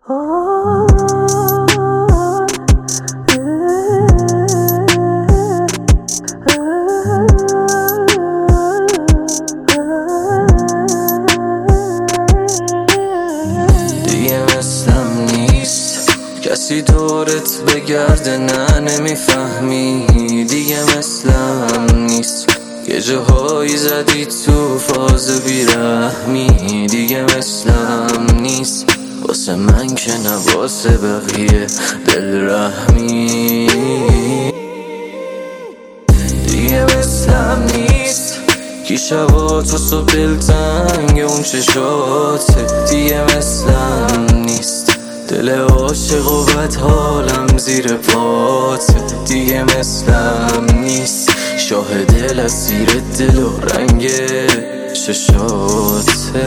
دیگه مثلم نیست کسی دورت بگرده، نه نمیفهمی. دیگه مثلم نیست یه جاهایی زدی تو فاز بیرحمی. دیگه مثلم نیست واسه من که نه واسه بقیه دل رحمی. دیگه مثلم نیست کی شبا تو صبح دلتنگ اون چشاته. دیگه مثلم نیست دل عاشق و بد حالم زیر پاته. دیگه مثلم نیست شاه دل اسیر دل و رنگ چشاته.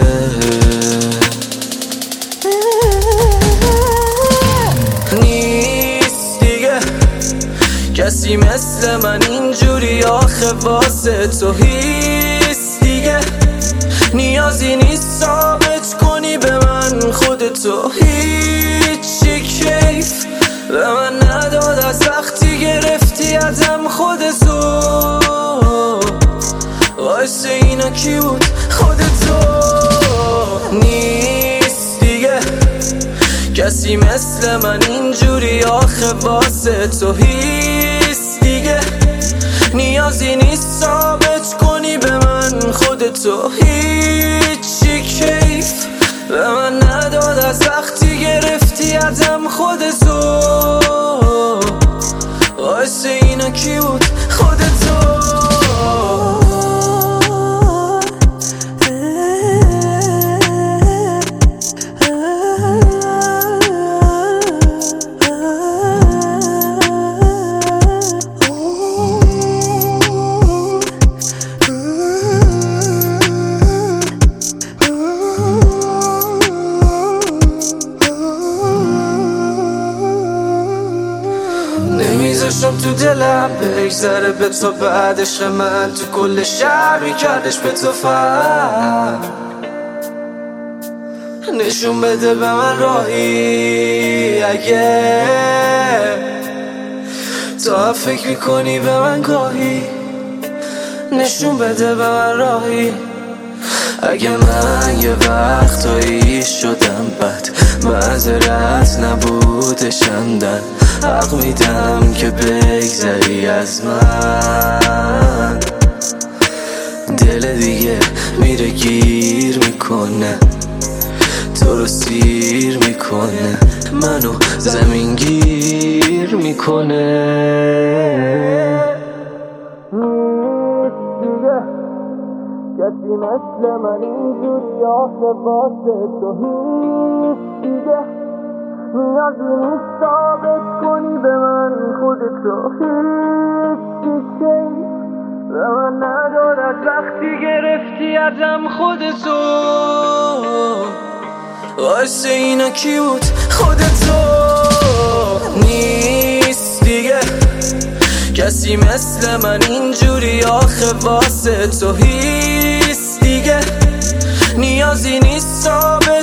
نیست دیگه کسی مثل من اینجوری آخه واسه تو هیست. دیگه نیازی نیست ثابت کنی به من خودتو. هیچی کیف به من نداد از وقتی گرفتی ازم خودتو. واسه اینا کی بود خودتو. نیست دیگه کسی مثل من اینجوری آخه واسه تو هیست. دیگه نیازی نیست ثابت کنی به من خودتو. هیچی کیف به من نداد از وقتی گرفتی ازم خودتو. واسه اینا کی بود خودتو. نمیذاشم تو دلم بگذره به تو بعد عشق من تو کل شهر میکردش به تو فهم. نشون بده به من راهی اگه تو فکر میکنی به من گاهی. نشون بده به من راهی اگه من یه وقتایی شدم بد. معذرت نبوده شندن حق میدم که بگذری از من. دل دیگه میره گیر میکنه تو رو سیر میکنه منو زمین گیر میکنه. کسی مثل من اینجوری آخه واسه تو هیست. دیگه نیازی نیست ثابت کنی به من خودتو. هیچی کیف به من نداد از وقتی گرفتی ازم خودتو. واسه اینا کی بود خودتو. نیست دیگه کسی مثل من اینجوری آخه واسه تو هیست. دیگه نیازی نیست ثابت